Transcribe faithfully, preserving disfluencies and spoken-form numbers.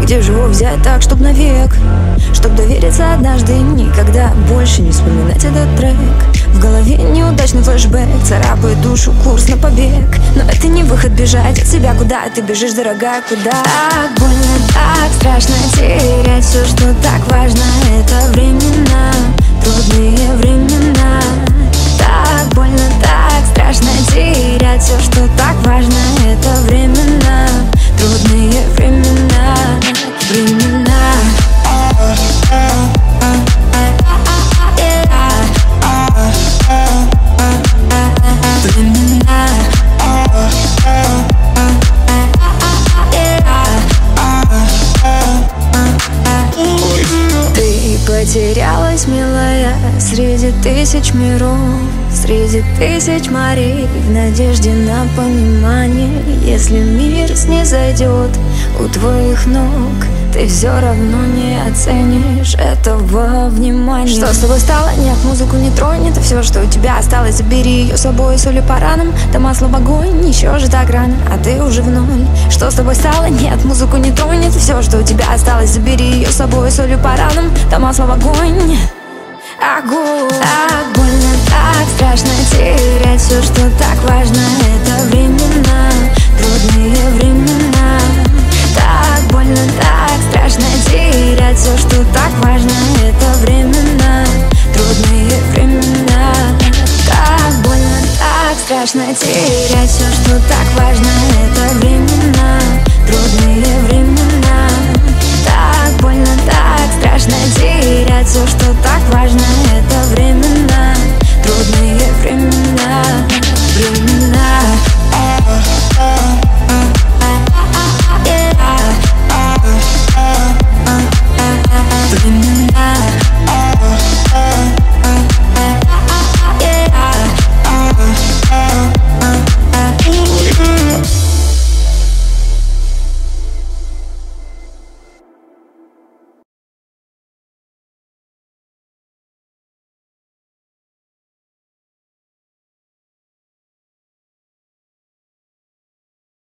Где же его взять так, чтоб навек? Чтоб довериться однажды, никогда больше не вспоминать этот трек. В голове неудачный флешбэк, царапает душу курс на побег. Но это не выход бежать от себя, куда ты бежишь, дорогая, куда? Так больно, так страшно терять все, что так важно. Это времена, трудные времена. Так больно, так страшно терять все, что так важно. Это времена, трудные времена, времена. Ты потерялась, милая, среди тысяч миров, среди тысяч морей, в надежде на понимание. Если мир снизойдет у твоих ног, ты все равно не оценишь этого внимания. Что с тобой стало? Нет, музыку не тронь. Это все, что у тебя осталось. Забери ее с собой, солью по ранам. Да масло в огонь, еще же так рано, а ты уже в ноль. Что с тобой стало? Нет, музыку не тронь. Это все, что у тебя осталось. Забери ее с собой, солью по ранам. Да масло в огонь. Огонь. Так больно, так страшно терять все, что так важно. Это времена, трудные времена. Так больно, так страшно терять все, что так важно. Это времена, трудные времена. Так больно, так страшно терять.